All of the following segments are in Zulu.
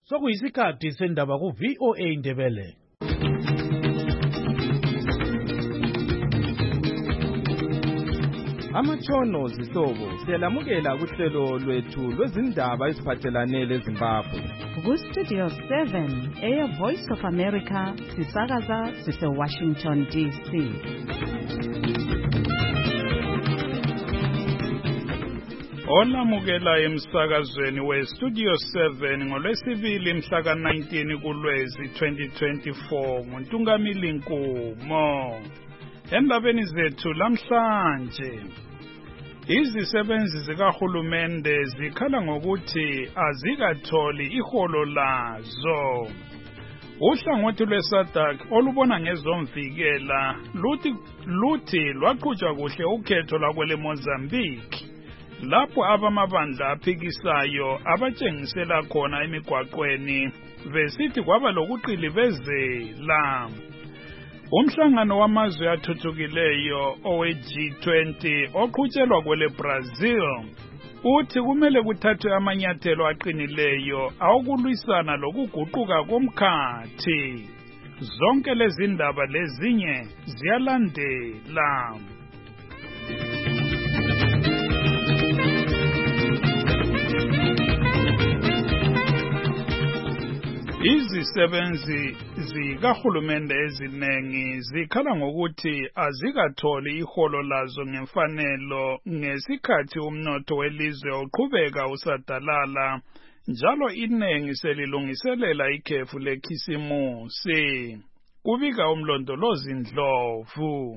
Sokuyisikhathi sendaba ku VOA Indebele. Amatshono zihlobo siyalamukela kuhlelo lwethu lwezindaba eziphathelane leZimbabwe. Ku-Studio 7 Air Voice of America sisakaza sise-Washington DC. Olamukela emsakazweni we-Studio 7 ngolwesibili mhla ka-19 kuLwezi 2024 nguNtungamili Nkumo. Endabeni zethu lamhlanje, izisebenzi zikahulumende zikhala ngokuthi azikatholi iholo lazo. Uhlangothi lweSADC olubona ngezomvikela luthi lwaqhutshwa kuhle ukhetho lwakwele Mozambique, lapho abamabandla aphikisayo abatshengisela khona emigwaqweni besithi kwaba lokuqilibezela. Umhlangano wamazwe athuthukileyo owe-G20 oqhutshelwa kwele Brazil uthi kumele kuthathwe amanyathelo aqinileyo awokulwisana lokuguquka komkhathi. Zonke lezi ndaba lezinye ziyalandela. Izisebenzi zikahulumende ezinengi zikhala ngokuthi azikatholi iholo lazo ngemfanelo ngesikhathi umnotho welizwe uqhubeka usadalala, njalo iningi selilungiselela ikhefu lekhisimusi. Kubika umlondolozi Ndlovu.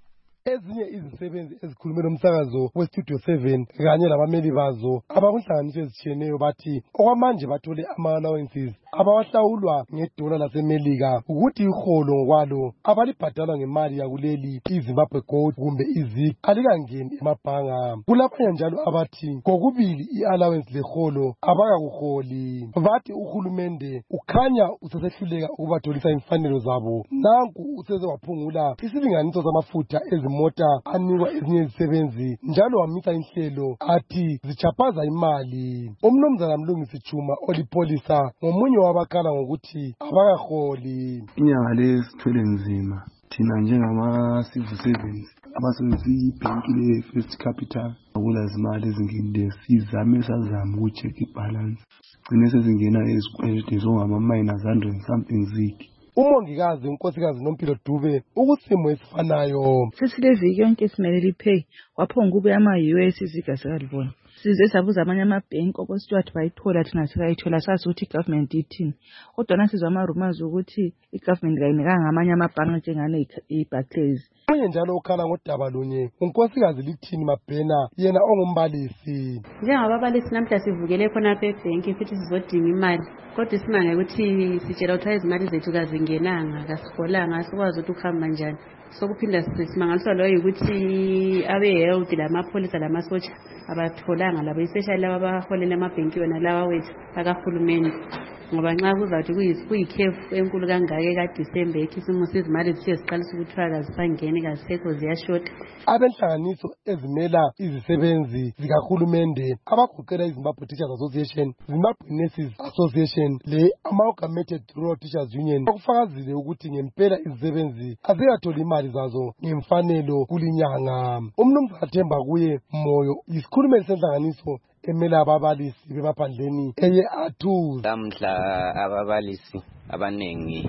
Ezinye izisebenzi ezikhulume nomsakazo weStudio 7 kanye labameli bazo abakunhlanganiso ezitshiyeneyo bathi okwamanje bathole ama-allowances abawahlawulwa ngedola laseMelika ukuthi iholo ngokwalo abalibhadalwa ngemali yakuleli iZimbabwe Gold kumbe iZIG alikangeni emabhanga. Kulabanye njalo abathi kokubili i-allowance leholo abakakuholi. Bathi uhulumende ukhanya usesehluleka ukubatholisa imfanelo zabo. Nanku useze waphungula isilinganiso samafutha ezimota anikwa ezinye izisebenzi njalo wamisa inhlelo athi zichaphaza imali. Umnumzana Mlungisi Chuma olipolisa ngomunye wabakhala ngokuthi abakaholi. Inyanga lesithwele nzima thina njengama-civil servants abasebenzi ibhenki le-First Capital akulazimali ezingenileyo sazama uku-check ibalance gcine sezingena ezikweleti zongama-minus 100 something zig. Umongikazi unkosikazi Nompilo Dube ukusimo esifanayo. Sesileviki yonke simele lipay waphonga kube ama-US zigasekalibona. Size sabuza amanye amabhenki okwesithiwathi bayithola thina sikayithola sazi ukuthi igovernment ithini. Kodwa nasizwa ama-rumors ukuthi igovernment kayinikanga amanye amabhanki njengane i-Barclays. Omunye njalo ukhala ngodaba lunye unkosikazi Lithini Mabhena yena ongumbalisi. Njengababalisi namhla sivukele khonapha ebhenki futhi sizodinga imali. Kodwa isimanga ukuthi sitshela ukuthi izimali zethu kazingenanga, kasiholanga, sikwazi ukuthi ukuhamba njani. Sokuphinda simangaliswa lo ukuthi abe-health lamapholisa lamasotsha abatholanga labo, especially laba abaholela amabhenki wona lawa wethu akahulumende. Ngoba nxa kuzawuthi kuyikhefu enkulu kangaka kaDisemba ekhisimusi izimali zithe ziqalisa ukuthiwa kazisangeni kazisekho ziyashota. Abenhlanganiso ezimela izisebenzi zikahulumende abagoqela iZimbabwe Teachers Association, Zimbabwe Nurses Association le-Amalgamated Rural Teachers Union bakufakazile ukuthi ngempela izisebenzi azikatholi imali zazo ngemfanelo kulinyanga. Umnumzana Themba kuye Moyo yisikhulumeli senhlanganiso emela ababalisi bemaphandleni eye-ATUS. Lamhla ababalisi abanengi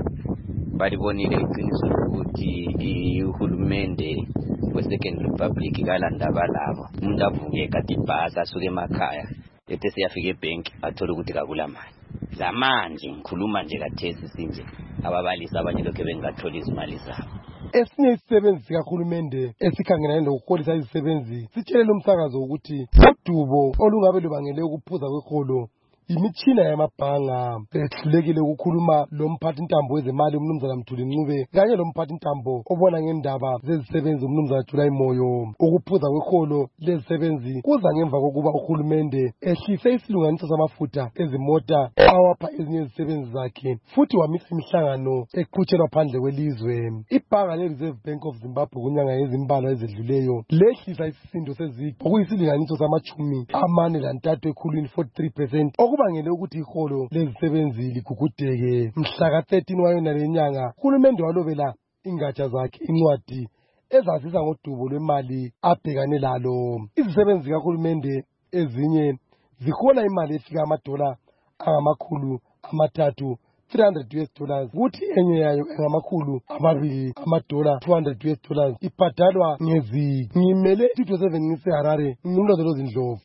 balibonile iqiniso lokuthi uhulumende we-Second Republic kalandaba labo. Umuntu avuke kade ibhasi asuke emakhaya ethe siyafika ebhenki athola ukuthi kakulamali. Zamanje ngikhuluma nje kathesi sinje ababalisi abanye lokho bengatholi izimali zabo. Esinye isisebenzi sikahulumende esikhangelane lokuholisa izisebenzi sitshelela umsakazo ukuthi udubo olungabe lubangele ukuphuza kweholo imitshina yamabhanga. Behlulekile ukukhuluma lomphathi intambo wezemali umnumzana Mthuli Ncube kanye lomphathi intambo obona ngendaba zezisebenzi umnumzana July Moyo. Ukuphuza kweholo lezisebenzi kuza ngemva kokuba uhulumende ehlise isilunganiso samafutha ezimota awapha ezinye izisebenzi zakhe futhi wamisa imihlangano eqhutshelwa phandle kwelizwe. Ibhanga le-Reserve Bank of Zimbabwe kunyanga yezimbalwa ezedluleyo lehlisa isisindo sezigi okuyisilinganiso sama-43% okubangele ukuthi iholo lezisebenzi ligugudeke. Mhla ka-13 wayona lenyanga uhulumende walobela ingatsha zakhe incwadi ezazisa ngodubo lwemali abhekane lalo. Izisebenzi zikahulumende ezinye zihola imali efika $300 $300 kuthi enye yayo $200 ibhadalwa ngezi. Ngimele Studio 7 ngiseHarare, ngumlondolo Zindlovu.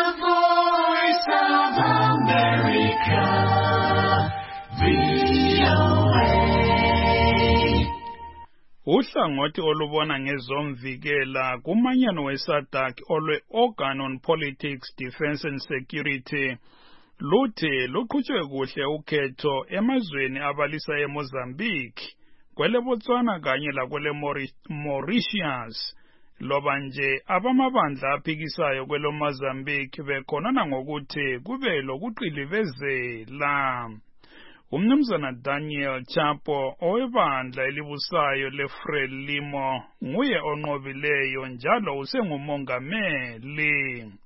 Uhlangothi olubona ngezomvikela kumanyano weSADC olwe-Organ on Politics, Defence and Security luthi luqhutshwe kuhle ukhetho emazweni abalisa eMozambique, kwele Botswana kanye lakwele Mauritius. Loba nje abamabandla aphikisayo kwelo Mozambique bekhonana ngokuthi kube lokuqilivezela. Umnumzana Daniel Chapo owebandla elibusayo leFrelimo nguye onqobileyo njalo usengumongameli.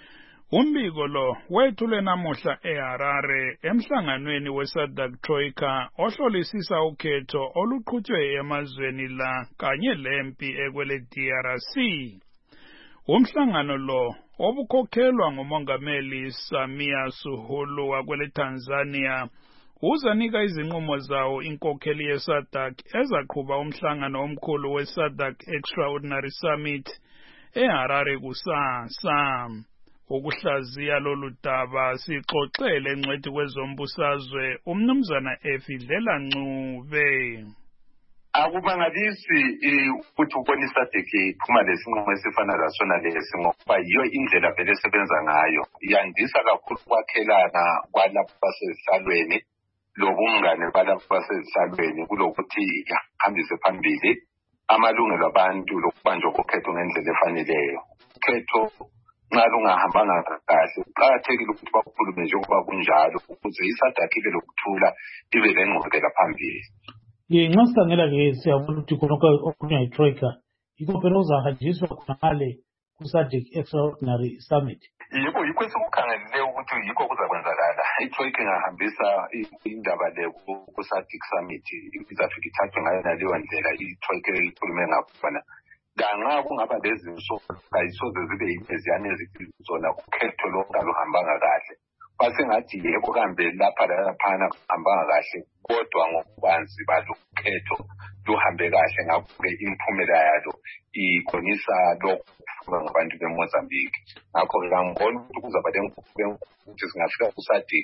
Umbiko lo wethule namuhla eHarare emhlanganweni weSADC Troika ohlolisisa ukhetho oluqhutshwe emazweni la kanye lempi ekwele DRC. Umhlangano lo obukhokhelwa ngumongameli Samia Suluhu wakwele Tanzania uzanika izinqumo zawo inkokheli yeSADC ezaqhuba umhlangano omkhulu weSADC Extraordinary Summit eHarare kusasa. Ukuhlaziya lolu daba sixoxele encwadi kwezombusazwe umnumzana Efidlela Ncube. Akubangalisi ukuthi ubona iSADC iphuma lesinqumo esifana lasona lesi ngoba yiyo indlela vele esebenza ngayo. Yandisa kakhulu kwakhelana kwalapho basezihlalweni lobungane balapho basezihlalweni kulokuthi ihambise phambili amalungelo abantu lokubanjwa kokhetho ngendlela efaneleyo. Ukhetho nxa lungahambanga kahle kuqakathekile ukuthi bakhulume njengoba kunjalo ukuze iSADC ibe lokuthula ibe lengqubekela phambili. Nxa sikhangela-ke siyabona ukuthi khonokho okukhulunywa yiTroika yikho phela ozahanjiswa khonale ku-SADC Extraordinary Summit. Yikho esikukhangeleleyo ukuthi yikho kuzakwenzakala. iTroika ingahambisa indaba le ku-SADC Summit izafika ithathwe ngayo naleyo ndlela iTroika ikhulume ngakhona. Nxa kungaba lezinso ayisoze zibe yimeziyane ezizona ukhetho lonke aluhambanga kahle. Basengathi yebo kambe lapha laphana kuhambanga kahle kodwa ngokubanzi balo ukhetho luhambe kahle ngakho-ke imiphumela yalo ikhonisa lokhu ngabantu beMozambique. Ngakho-ke ngibona ukuthi kuzaba ukuthi singafika ku-SADC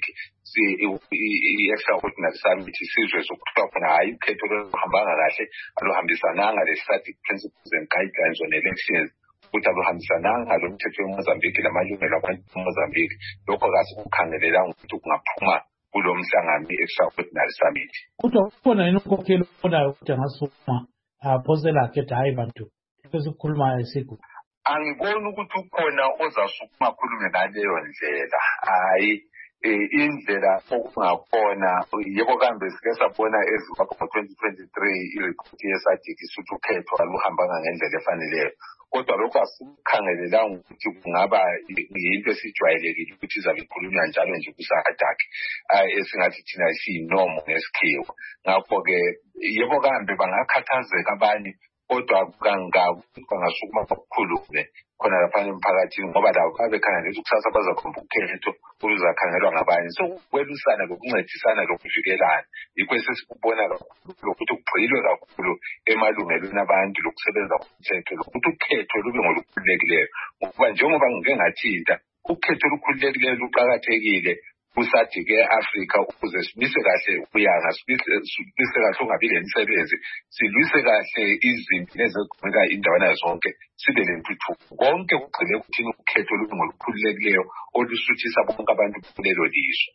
i-Extraordinary Summit sizwe sokuthiwa khona hhayi ukhetho luhambanga kahle aluhambisananga le-SADC Principles and Guidelines on Elections ukuthi aluhambisananga lo mthetho weMozambique lamalungelo abantu beMozambique. Lokho kasikukhangelelanga ukuthi kungaphuma kulo mhlangano i-Extraordinary Summit. Kodwa kukhona yini ukhokhelo obonayo ukuthi angasukuma aphosela akhetha hayi bantu esikhulumayo siku? Angiboni ukuthi ukhona ozasukuma khulume ngaleyo ndlela. Hayi indlela okungakhona yebo kambe sike sabona eZimbabwe ngo-2023 ireport yeSADC isuthi ukhetho aluhambanga ngendlela efaneleyo. Kodwa lokho asikukhangelelanga ukuthi kungaba yinto esijwayelekile ukuthi izabe ikhulunywa njalo nje ku-SADC esingathi thina siyinomo ngesikhiwa. Ngakho-ke yebo kambe bangakhathazeka abanye kodwa bangasukuma kakhulu khona lapha emphakathini ngoba labo babekhangela ukuthi kusasa bazakhomba ukhetho oluzakhangelwa ngabanye. So ukwelusana lokuncedisana lokuvikelana yikho esesikubona kakhulu ukuthi kugxilwe kakhulu emalungelweni abantu lokusebenza komthetho lokuthi ukhetho lube ngolukhululekileyo ngoba njengoba ngike ngathinta ukhetho olukhululekileyo luqakathekile ku-SADC e-Afrika ukuze simise kahle ukuyanga, simise kahle ungabi lemisebenzi, silwise kahle izimpi neziqhubeka indawana zonke, sibe lentuthuko. Konke kugxile ekuthini ukhetho olulukhululekileyo olusuthisa bonke abantu kulelo lizwe.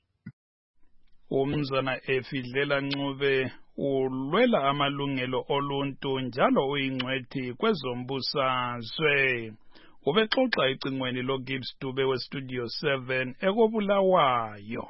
Umnumzana Efidlela Ncube ulwela amalungelo oluntu njalo uyingcwethi kwezombusazwe. Ubexoxa icingweni loGibbs Dube weStudio 7 ekobulawayo.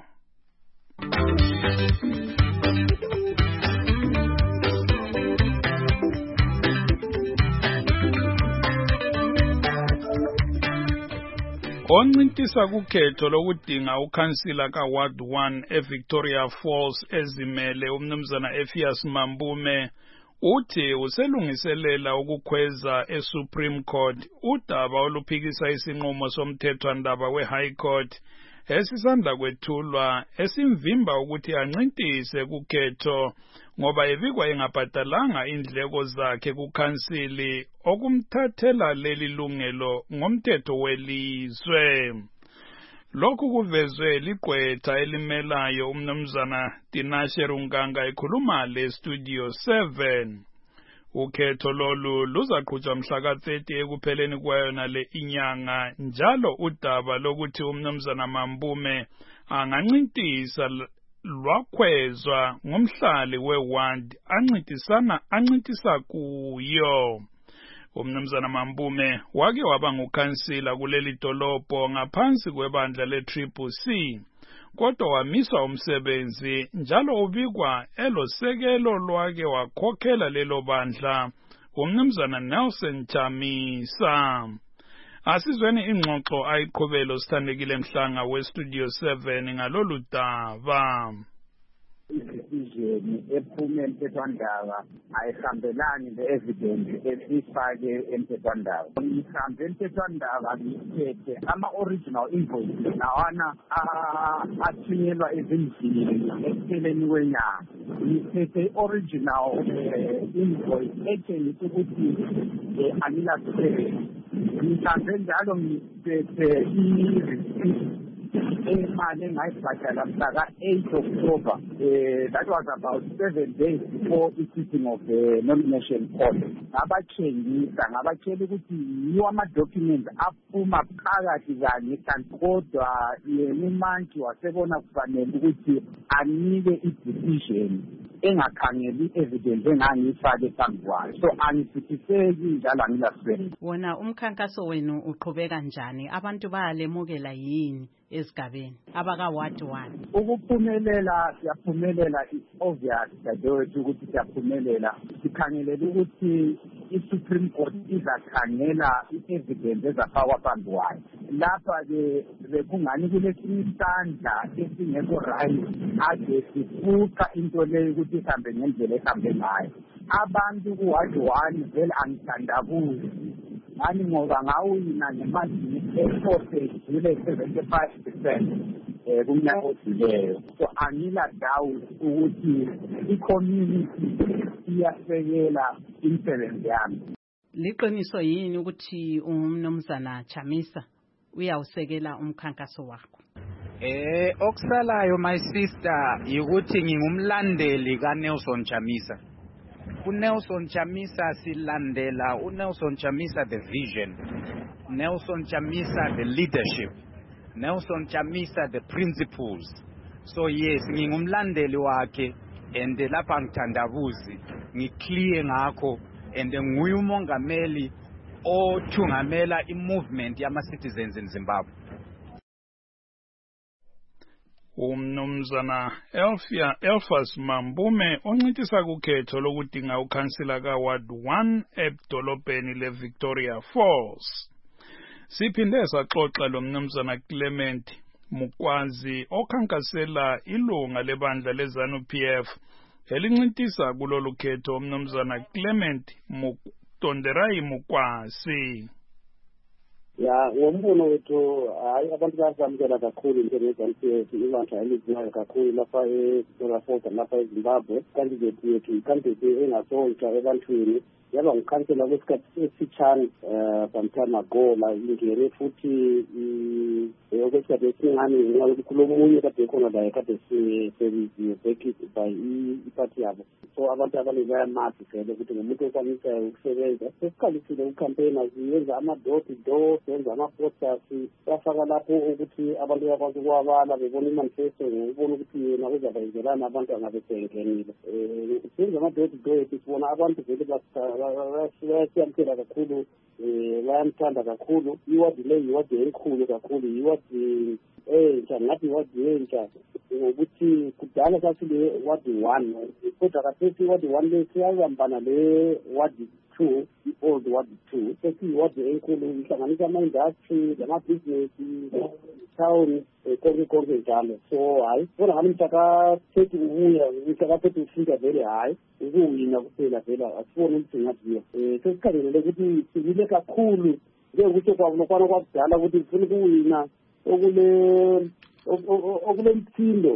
Oncintisa kukhetho lokudinga ukhansila kaWard 1 eVictoria Falls ezimele umnumzana Ephias Mambume uthi uselungiselela ukukhweza eSupreme Court udaba oluphikisa isinqumo somthethwandaba weHigh Court esisanda kwethulwa esimvimba ukuthi ancintise kukhetho ngoba ebikwa engabhadalanga indleko zakhe kukhansili okumthathela leli lungelo ngomthetho welizwe. Lokhu kuvezwe ligqwetha elimelayo umnumzana Tinashe Runganga ekhuluma leStudio 7. Ukhetho lolu luzaqhutshwa mhla ka-30 ekupheleni kwayona le inyanga njalo udaba lokuthi umnumzana Mambume angancintisa lwakhwezwa ngumhlali weWard ancintisa kuyo. Umnumzana Mambume wake waba ngukhansila kuleli dolobho ngaphansi kwebandla le-Triple C, kodwa wamiswa umsebenzi njalo ubikwa elosekelo lwake wakhokhela lelo bandla umnumzana Nelson Chamisa. Asizweni ingxoxo ayiqhubelo sithandekile Mhlanga weStudio 7 ngalolu daba. Decision ephume emthethwandaba ayihambelani ne-evidence esifake emthethwandaba. Ngihambe emthethwandaba ngithethe ama-original invoices lawana athunyelwa ezindlini ekupheleni kwenyanga. Ngithethe i-original invoice etshengisa ukuthi angilasebenzi. Ngihambe njalo ngithethe i-receipt imali engayibhadala mhla ka-8 October. That was about 7 days before the sitting of the nomination court. Ngabatshela ukuthi yiwo ama-documents aphuma phakathi kanye kanti kodwa yena uMantshi wasebona kufanele ukuthi anike i-decision engakhangeli i-evidence engangiyifake phambi kwayo. So angisithiseki njalo angilasebenzi. Wona umkhankaso wenu uqhubeka njani? Abantu bayalemukela yini esigabeni abaka-Ward 1? Ukuphumelela siyaphumelela, it's obvious dadewethu ukuthi siyaphumelela. Sikhangelela ukuthi i-Supreme Court izakhangela i-evidence ezafakwa phambi kwayo. Lapha-ke bekungani kulesinye isandla esingekho right ade sifuqa into leyo ukuthi ihambe ngendlela ehambe ngayo. Abantu ku-Ward 1 vele angithandabuzi ngani ngoba ngawina ngemali e-force edlule 75% kumnyaka odluleyo. So angila doubt ukuthi i-community iyasekela imisebenzi yami. Liqiniso yini ukuthi umnumzana Chamisa uyawusekela umkhankaso wakho? Okusalayo my sister ukuthi ngingumlandeli kaNelson Chamisa. uNelson Chamisa silandela uNelson Chamisa the vision, Nelson Chamisa the leadership, Nelson Chamisa the principles. So yes, ngingumlandeli wakhe and lapha ngithandabuzi ngiclear ngakho and nguye umongameli othungamela i-movement yama-citizens in Zimbabwe. Umnumzana Elphas Mambume oncintisa kukhetho lokudinga ukhansila kaWard 1 edolobheni leVictoria Falls. Siphinde saxoxa lomnumzana Clement Mukwazi okhankasela ilunga lebandla leZANU-PF elincintisa kulolu khetho umnumzana Clement Tonderai Mukwazi. Ya ngombono wethu hayi abantu bayazamukela kakhulu into yeZANU-PF ibandla eliziwayo kakhulu lapha eVictoria Falls lapha eZimbabwe. Candidate yethu icandidate engasontsha ebantwini yaba ngikhansela kwesikhathi esifitshane some time ago la ingene futhi okwesikhathi esingani ngenxa yokuthi kulomunye kade khona la kade service backed by iphathi yabo. So abantu abaningi bayamazi vele ukuthi ngumuntu okwanisayo ukusebenza. Sesiqalisile ucampaign siyenza ama-door to door, senza ama-posters, safaka lapho ukuthi abantu bakwazi ukwabala bebona imanifesto ngokubona ukuthi yena uzabayenzelani abantu angabe sengenile. Senza ama-door to door sibona abantu vele bayasiyamkela kakhulu, bayamthanda kakhulu. Iwadi le iwadi enkulu kakhulu, iwadi entsha ngathi iwadi entsha ngokuthi kudala sathi le ward 1 kodwa kasethi ward 1 le siyazambana le ward 2 i-old ward 2 sethi ward enkulu ihlanganisa ama-industry lama-business town konke njalo. So hayi kodwa ngami mhlaka-30 ubuya mhlaka-30 ufika vele hayi ukuwina kuphela vele asibone ukuthi ngaziyo sesikhangelele ukuthi sibile kakhulu njengokuthi kwakwana kwakudala ukuthi kufuna ukuwina okule mthindo.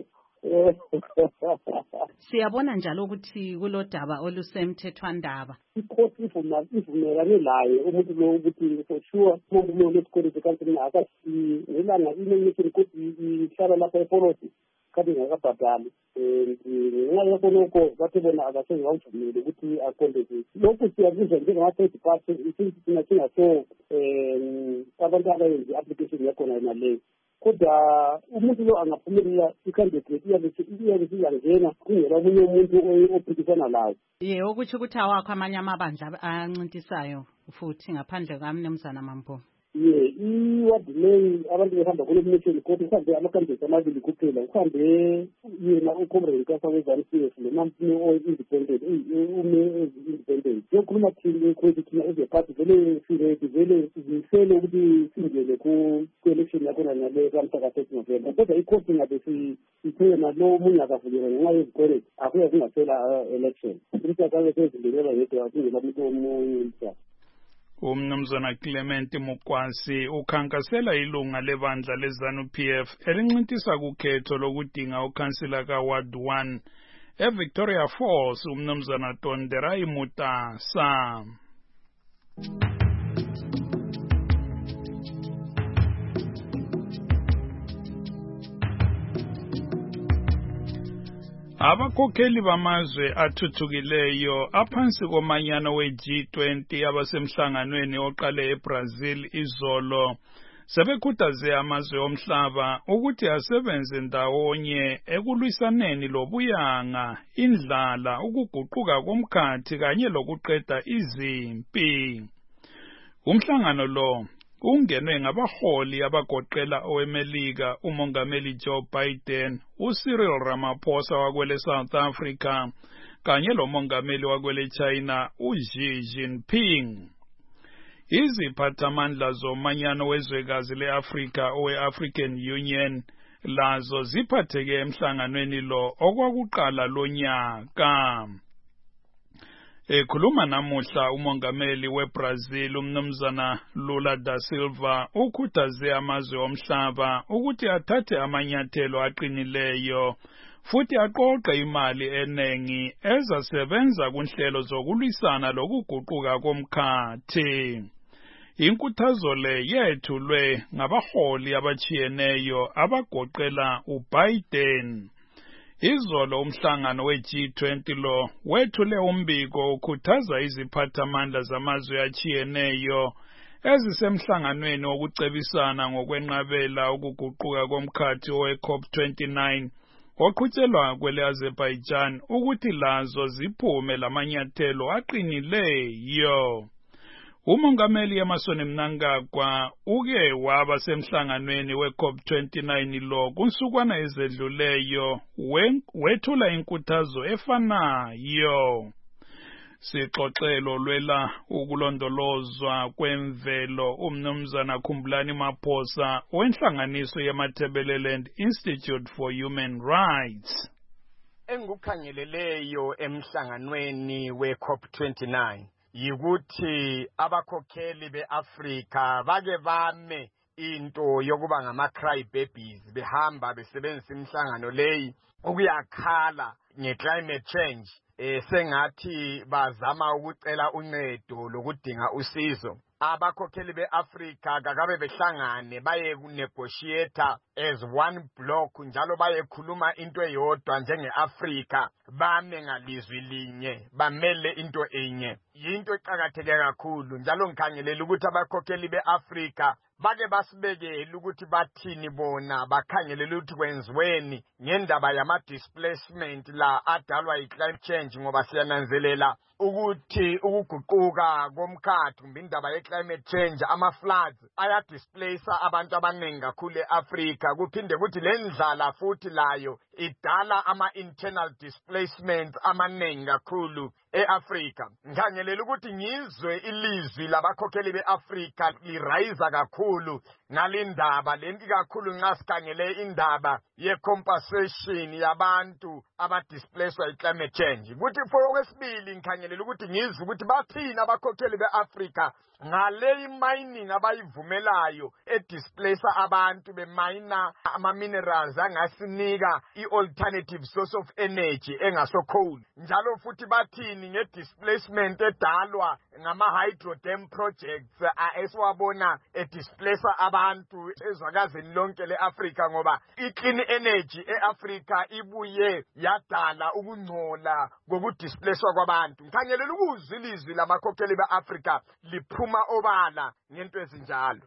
Siyabona njalo ukuthi kulodaba olusemthethwandaba. Ikhosi ivumelane laye umuntu lo ukuthi for sure umuntu lesikole sekanti akasi ngelanga inomation ukuthi ihlala lapha epolicy kade ngakabhadali ngenxa yakho lokho bathe bona akasengawuvumeli ukuthi akhondeze lokhu siyakuzwa njengama-third party isinti thina singaso abantu abayenza i-application yakhona naleyo kodwa umuntu lo angaphumelela i-candidate iyabe siyangena kungela omunye umuntu ophikisana layo. Ukuthi ukuthi awakho amanye amabandla ancintisayo futhi ngaphandle kaMnumzana Mambo. I-ward leyi abantu behamba kule-mission kodwa uhambe ama-candidate amabili kuphela uhambe yena uComrade kaSawezani o-independent ume-independent yokhuluma thina thina ezephathi vele siredi vele zihlele ukuthi singene ku-election yakhona nale kamhlaka-30 November kodwa ikhosi ngabe sithe nalo omunye akavuleka ngenxa yezikwele akuya kungasela election ukuthi akabe sezingenelwa yedwa kungela muntu omunye mhlaba. Umnumzana Clement Mukwasi ukhankasela ilunga lebandla leZANU-PF elincintisa kukhetho lokudinga ukhansila kaWard 1 eVictoria Falls umnumzana Tonderai Mutasa. Abakhokheli bamazwe athuthukileyo aphansi komanyano we-G20 abasemhlanganweni oqale eBrazil izolo sebekhuthaze amazwe omhlaba ukuthi asebenze ndawonye ekulwisaneni lobuyanga, indlala, ukuguquka komkhathi kanye lokuqeda izimpi. Umhlangano lo ungenwe ngabaholi abagoqela oweMelika uMongameli Joe Biden, uCyril Ramaphosa wakwele South Africa kanye loMongameli wakwele China uXi Jinping. Iziphathamandla zomanyano wezwekazi le-Afrika owe-African Union lazo ziphatheke emhlanganweni lo okwakuqala lonyaka. Ekhuluma namuhla umongameli weBrazil umnumzana Lula da Silva ukhuthaze amazwe omhlaba ukuthi athathe amanyathelo aqinileyo futhi aqoqe imali enengi ezasebenza kunhlelo zokulwisana lokuguquka komkhathi. Inkuthazo le yethulwe ngabaholi abachiyeneyo abagoqela uBiden. Izolo umhlangano we-G20 lo wethule umbiko ukhuthaza iziphathamandla zamazwe achiyeneyo ezisemhlanganweni wokucebisana ngokwenqabela ukuguquka komkhathi owe-COP29 oqhutshelwa kwele-Azerbaijan ukuthi lazo ziphume lamanyathelo aqinileyo. Umongameli Emmerson Mnangagwa uke waba semhlanganweni we-COP29 lo kunsukwana ezedluleyo wethula inkuthazo efanayo. Sixoxelo lwela ukulondolozwa kwemvelo umnumzana Khumbulani Maphosa wenhlanganiso yeMatabeleland Institute for Human Rights. Engikukhangeleleyo emhlanganweni we-COP29 yikuthi abakhokheli beAfrika bake bame into yokuba ngama-cry babies behamba besebenzisa imihlangano leyi ukuyakhala nge-climate change sengathi bazama ukucela uncedo lokudinga usizo. Abakhokheli beAfrika kakabe behlangane baye negotiate as one block njalo bayekhuluma into eyodwa njenge-Afrika bame ngalizwi linye bamele into enye. Yinto eqakatheke kakhulu njalo ngikhangelela ukuthi abakhokheli beAfrika bake basibekele ukuthi bathini bona bakhangelela ukuthi kwenziweni ngendaba yama-displacement la adalwa yi-climate change ngoba siyananzelela ukuthi ukuguquka komkhathi kumbe indaba ye-climate change ama-floods ayadisplace abantu abaningi kakhulu e-Afrika kuphinde kuthi le ndlala futhi layo idala ama-internal displacements amaningi kakhulu e-Afrika. Ngikhangelela ukuthi ngizwe ilizwi labakhokheli be-Afrika lirayiza kakhulu ngalindaba lenti kakhulu nxa sikhangele indaba ye-compensation yabantu abadisplaced yi-climate change. Ukuthi for okwesibili ngikhangelela ukuthi ngizwe ukuthi bathina abakhokheli be-Afrika ngale mining abayivumelayo edisplace abantu bemayina ama-minerals angasinika i-alternative source of energy engaso coal. Njalo futhi bathini nge-displacement edalwa ngama-hydrodam projects esiwabona edisplace abantu ezwekazini lonke le-Afrika, ngoba i-clean energy e-Afrika ibuye yadala ukungcola kokudisplacewa kwabantu. Ngikhangelela ukuzwa ilizwi lamakhokheli be-Afrika liphuma obala ngento ezinjalo.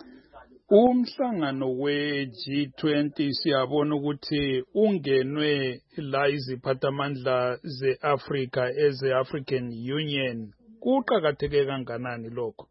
Umhlangano we-G20 siyabona ukuthi ungenwe la iziphathamandla ze-Afrika eze-African Union. Kuqakatheke kanganani lokho?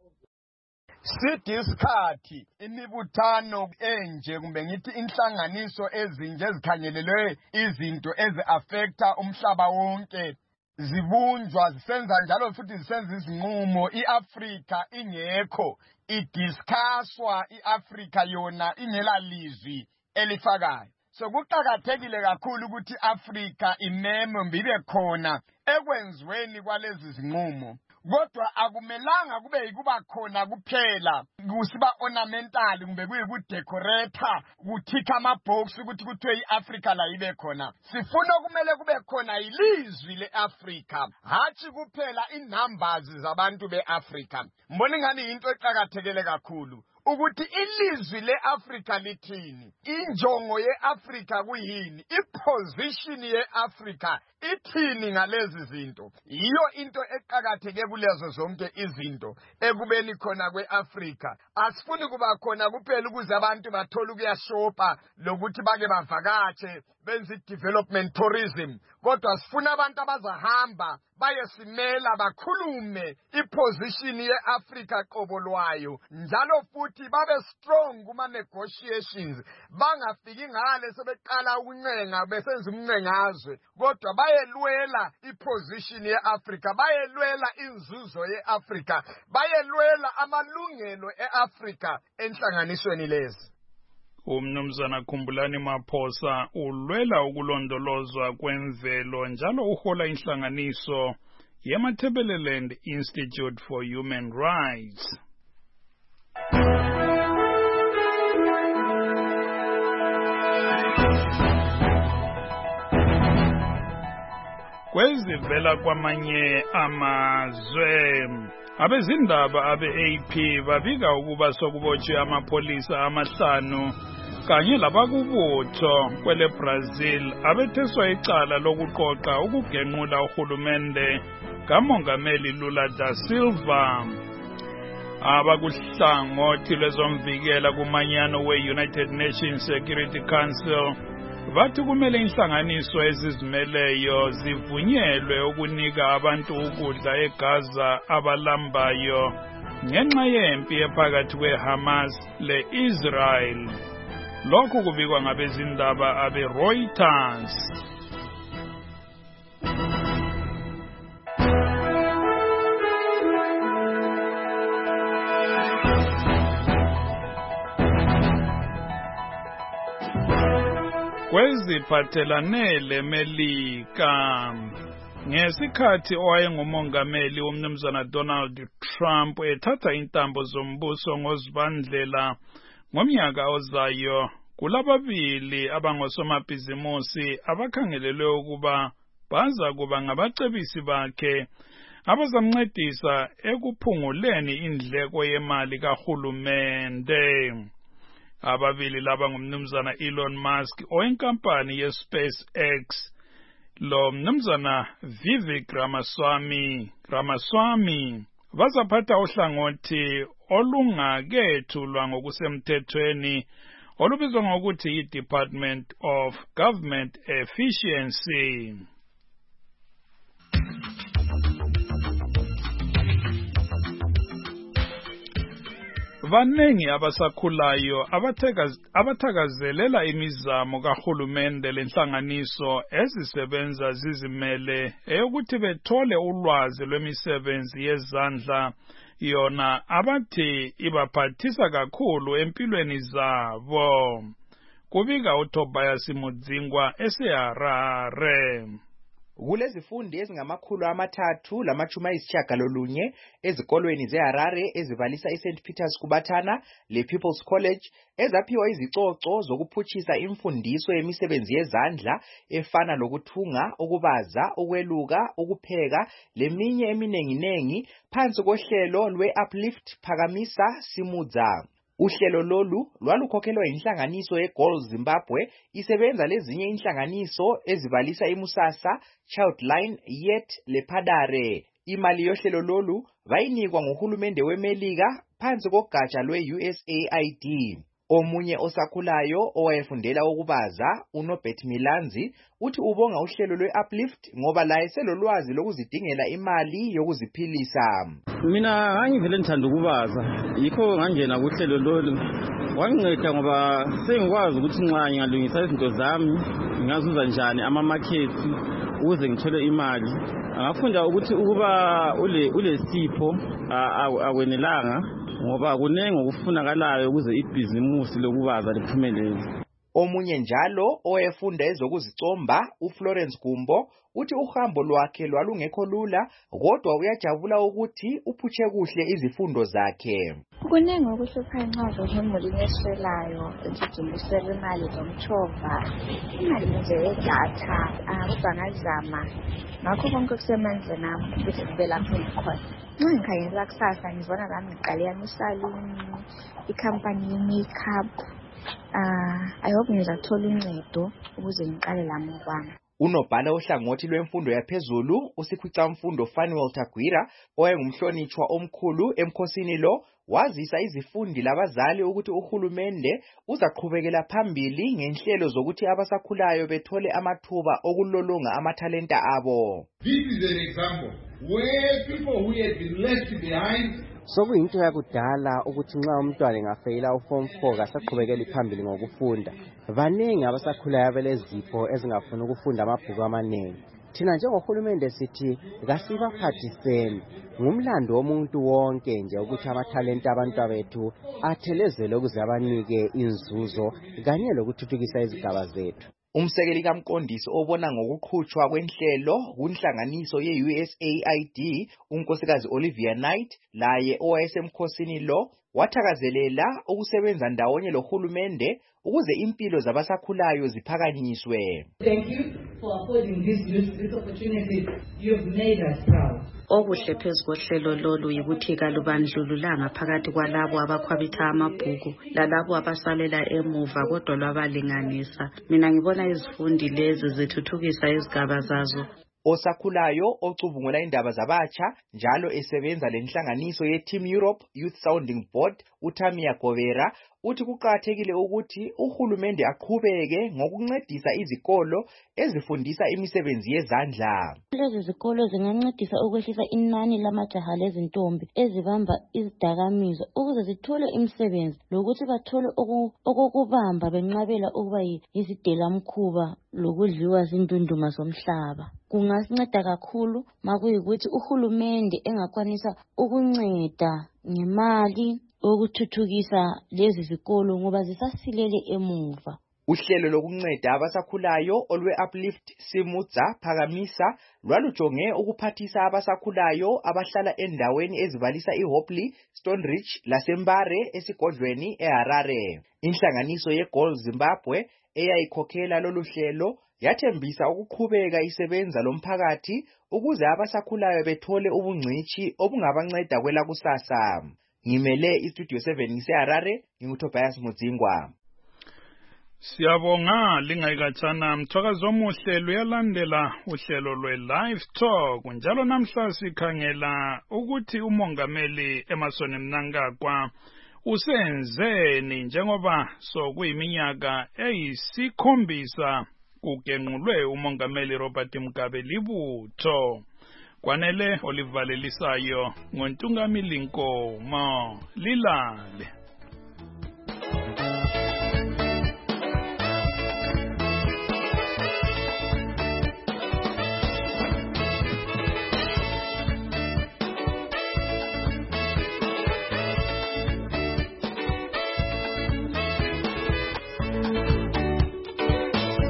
Sidiskhathi imibuthano enje kumbe ngithi inhlanganiso ezinje ezikhangelelwe izinto ezi-affecta umhlaba wonke zibunjwa, zisenza njalo futhi zisenza izinqumo. I-Afrika ingekho idiscusswa, i-Afrika yona ingela lizwi elifakayo. So kuqakathekile kakhulu ukuthi Afrika imeme mbibe khona ekwenziweni kwalezi zinqumo. Kodwa akumelanga kube yikuba khona kuphela kusiba ornamental kumbe kuyikudecorate kuthika amabox ukuthi kuthiwe i-Afrika la ibe khona. Sifuna kumele kube khona ilizwi le-Afrika, hatshi kuphela i-numbers zabantu be-Afrika. Mbona ngani into eqakathekile kakhulu ukuthi ilizwi le-Afrika lithini, injongo ye-Afrika kuyini, iposition ye-Afrika ithini ngalezi zinto. Iyo into eqakatheke kulezo zonke izinto ekubeni khona kwe-Afrika. Asifuni kuba khona kuphela ukuze abantu bathole ukuyashopa lokuthi bake bavakatshe benze development tourism, kodwa sifuna abantu abazahamba bayesimela bakhulume iposition ye-Afrika qobo lwayo, njalo futhi babe strong kuma negotiations, bangafiki ngale sebeqala ukuncenga besenza umncengazwe, kodwa bayelwela iposition ye-Afrika, bayelwela inzuzo ye-Afrika, bayelwela amalungelo e-Afrika enhlanganisweni lezi. Umnumzana Khumbulani Maphosa ulwela ukulondolozwa kwemvelo njalo uhola inhlanganiso ye-Matabeleland Institute for Human Rights. Kwezivela kwamanye amazwe, abezindaba abe-AP babika ukuba sokubotshwe amapolisa amahlanu kanye labakubutho kwele Brazil abetheswa icala lokuqoqa ukugenqula uhulumende kaMongameli Lula da Silva. Abakuhlangothi lwezomvikela kumanyano we-United Nations Security Council bathi kumele inhlanganiso ezizimeleyo zivunyelwe ukunika abantu ukudla eGaza abalambayo ngenxa yempi ephakathi kweHamas le-Israel. Lokhu kubikwa ngabezindaba abe-Reuters. Kweziphathelane leMelika, ngesikhathi owayengumongameli umnumzana Donald Trump ethatha intambo zombuso ngoZibandlela ngomnyaka ozayo, kulababili abangosomabhizimusi abakhangelelwe ukuba baza kuba ngabacebisi bakhe abazamncedisa ekuphunguleni indleko yemali kahulumende. Ababili laba ngumnumzana Elon Musk owenkampani ye-SpaceX lo mnumzana Vivek Ramaswamy bazaphatha uhlangothi olungakethulwa ngokusemthethweni olubizwa ngokuthi yi-Department of Government Efficiency. Abanengi abasakhulayo abathakazelela imizamo kahulumende lenhlanganiso ezisebenza zizimele eyokuthi bethole ulwazi lwemisebenzi yezandla yona abathi ibaphathisa kakhulu empilweni zabo. Kubika uTobias Mudzingwa eseHarare. Kulezifundi ezingama390 ezikolweni zeHarare ezivalisa iSt Peter's Kubatana lePeople's College ezaphiwa izicoco zokuphutshisa imfundiso yemisebenzi yezandla efana lokuthunga, ukubaza, ukweluka, ukupheka leminye eminenginengi phansi kohlelo lwe-Uplift Phakamisa Simudza. Uhlelo lolu lwalukhokhelwa inhlanganiso yeGoal Zimbabwe isebenza lezinye inhlanganiso ezibalisa iMusasa, Childline, Yet lePadare. Imali yohlelo lolu bayinikwa nguhulumende weMelika phansi kogatsha lwe-USAID. Omunye osakhulayo owayefundela ukubaza, uNobert Milanzi, uthi ubonga uhlelo lwe-Uplift ngoba laye selolwazi lokuzidingela imali yokuziphilisa. Mina ngangivele ngithanda ukubaza, yikho ngangena kuhlelo lolu. Wanginceda ngoba sengikwazi ukuthi nxa ngingalungisa izinto zami, ngingazuza njani ama-markets ukuze ngithole imali. Ngafunda ukuthi ukuba ulesipho akwenelanga ngoba kunenge ukufunakalayo ukuze ibhizimusi lokubaza liphumelele. Omunye njalo owefunda ezokuzicomba uFlorence Gumbo uthi uhambo lwakhe lwalungekho lula kodwa uyajabula ukuthi uphutshe kuhle izifundo zakhe. Kunenge ukuhlupha nxa zemuli neswelayo ezijimisela imali zomchova, imali nje yedatha, kodwa ngazama ngakho konke kusemandleni ami ukuthi ngibe lapho ngikhona. Nxa ngikhangela kusasa ngibona lami ngiqale yami isaluni, ikhampani ye-makeup. I hope ngizathola uncedo ukuze ngiqale lami kwami. Unobhala ohlangothi lwemfundo yaphezulu uSikhwicamfundo Fanuel Tagwira owayengumhlonitshwa omkhulu emkhosini lo wazisa izifundi labazali ukuthi uhulumende uzaqhubekela phambili ngenhlelo zokuthi abasakhulayo bethole amathuba okulolonga amathalenta abo. This is an example where people who had been left behind Sokuyinto yakudala ukuthi nxa umntwana engafeyila uform 4 kasaqhubekela phambili ngokufunda. Baningi abasakhulayo belezipho ezingafuna ukufunda amabhuku amaningi. Thina njengohulumende sithi kasibaphathiseni. Ngumlando womuntu wonke nje ukuthi amathalenta abantu bethu athelezele ukuze abanike inzuzo kanye lokuthuthukisa izigaba zethu. Umsekeli kamqondisi obona ngokuqhutshwa kwenhlelo kunhlanganiso ye-USAID unkosikazi Olivia Knight laye owayesemkhosini lo wathakazelela ukusebenza ndawonye lohulumende ukuze impilo zabasakhulayo ziphakanyiswe. Thank you for affording this opportunity. You've made us proud. Okuhle phezu kohlelo lolu yikuthi kalubandlululanga phakathi kwalabo abakhwabitha amabhuku lalabo abasalela emuva kodwa lwabalinganisa. Mina ngibona izifundi lezi zithuthukisa izigaba zazo. Osakhulayo ocubungula indaba zabatsha njalo esebenza lenhlanganiso ye-Team Europe Youth Sounding Board uTamia Govera uthi kuqakathekile ukuthi uhulumende aqhubeke ngokuncedisa izikolo ezifundisa imisebenzi yezandla. Lezi zikolo zingancedisa ukwehlisa inani lamajaha lezintombi ezibamba izidakamizwa ukuze zithole imisebenzi lokuthi bathole okokubamba benqabela ukuba yizidelamkhuba lokudliwa zindunduma zomhlaba. Kungasinceda kakhulu makuyikuthi uhulumende engakwanisa ukunceda ngemali ukuthuthukisa lezi zikolo ngoba zisasilele emuva. Uhlelo lokunceda abasakhulayo olwe-Uplift Simudza Phakamisa lwalujonge ukuphathisa abasakhulayo abahlala endaweni ezibalisa iHopley, Stoneridge laseMbare esigodlweni eHarare. Inhlanganiso yeGoal Zimbabwe eyayikhokhela lolu hlelo yathembisa ukuqhubeka isebenza lomphakathi ukuze abasakhulayo bethole ubungcitshi obungabanceda kwelakusasa. Ngimele iStudio 7 ngiseHarare, nginguTobias Mudzingwa. Siyabonga lingayikatshana mthwakazi omuhle luyalandela uhlelo lwe-Live Talk njalo namhla sikhangela ukuthi umongameli Emmerson Mnangagwa usenzeni njengoba sokuyiminyaka eyisikhombisa kugenqulwe umongameli Robert Mugabe libutho. Kwanele olivalelisayo ngontungamili Nkomo lilale.